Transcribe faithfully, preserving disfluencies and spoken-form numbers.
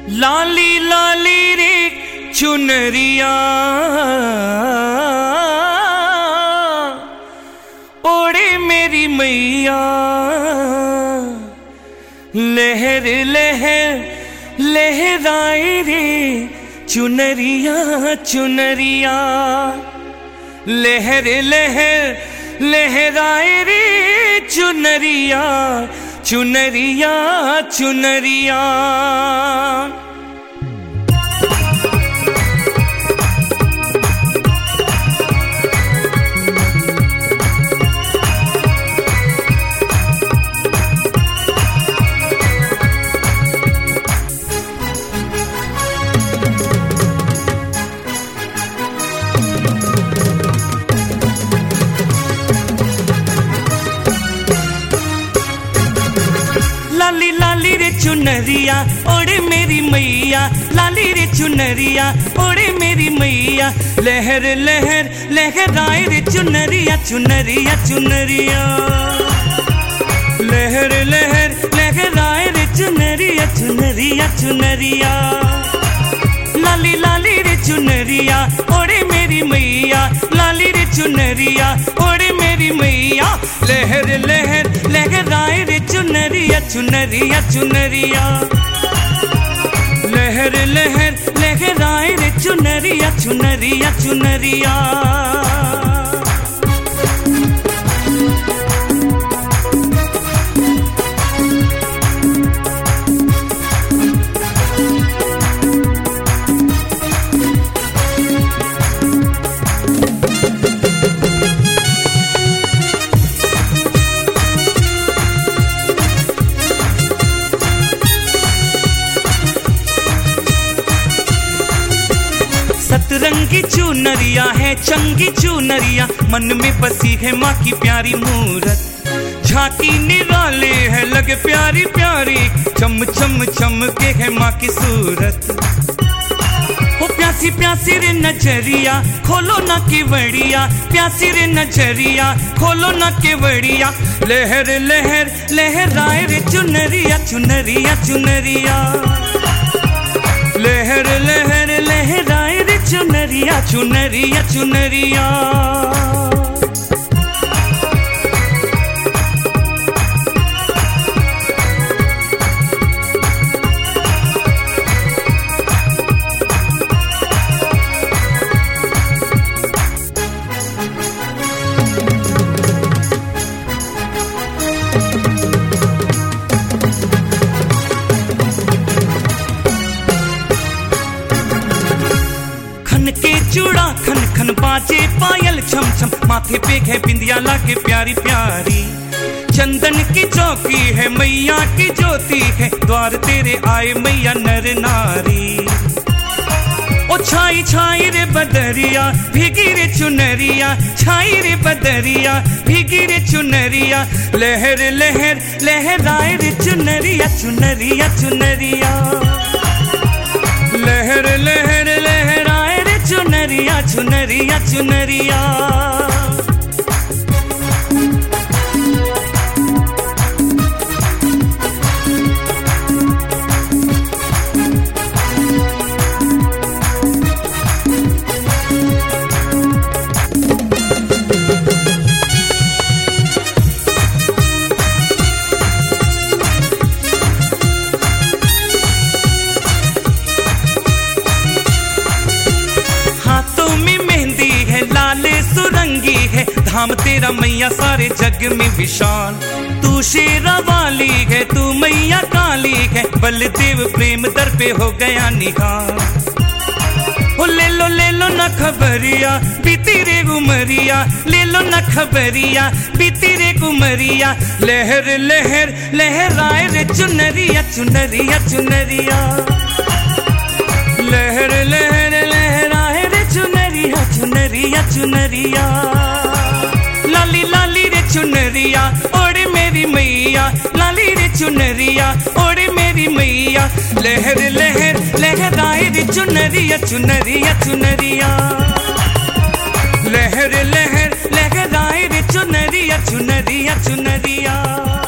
लाली लाली रे चुनरिया ओढ़े मेरी मैया, लहर लहर लहराए रे चुनरिया चुनरिया, लहर लहर लहराए रे चुनरिया चुनरिया चुनरिया। लाली लाली रे चुनरिया ओढ़े मेरी मैया, लाली रे चुनरिया ओढ़े मेरी मैया, लहर लहर लहराए रे चुनरिया चुनरिया चुनरिया, लहर लहर लहराए रे चुनरिया चुनरिया चुनरिया। लाली लाली रे चुनरिया ओढ़े मेरी मैया, लाली रे चुनरिया ओढ़े मेरी मैया, लहर लहर लहराए रे चुनरिया चुनरिया चुनरिया, लहर लहर लहराए रे चुनरिया चुनरिया चुनरिया। सतरंगी चुनरिया है चंगी चुनरिया, मन में बसी है माँ की प्यारी मूरत, झांकी निराले है लगे प्यारी प्यारी, चम चम चम के है माँ की सूरत। ओ प्यासी प्यासी रे नजरिया खोलो ना केवड़िया, प्यासी रे नजरिया खोलो ना केवड़िया, लहर लहर लहराए रे चुनरिया चुनरिया चुनरिया, लहर लहर लहराए रे चुनरिया चुनरिया चुनरिया। खन के चूड़ा खन खन बाजे पायल छम छम, माथे पे है बिंदिया लाके प्यारी प्यारी, चंदन की चौकी है मैया की ज्योति है, द्वार तेरे आए मैया नर नारी। ओ छाई छाई रे बदरिया भीगी रे चुनरिया, छाई रे बदरिया भीगी रे चुनरिया, लहर लहर लहराए रे चुनरिया चुनरिया चुनरिया, लहर लहर लहराए रे चुनरिया चुनरिया चुनरिया। सुरंगी है धाम तेरा मैया सारे जग में विशाल, तू शेरा वाली है तू मैया काली है, बलदेव प्रेम दर पे हो गया निहाल। ओ ले लो ले लो ना खबरिया बीती रे उमरिया, ले लो ना खबरिया बीती रे उमरिया, लहर लहर लहराए रे चुनरिया चुनरिया चुनरिया, लहर लहर लहराए रे चुनरिया चुनरिया चुनरिया। लाली लाली रे चुनरिया ओढ़े मेरी मैया, लाली रे चुनरिया ओढ़े मेरी मैया, लहर लहर लहराए रे चुनरिया चुनरिया चुनरिया, लहर लहर लहराए रे चुनरिया चुनरिया चुनरिया।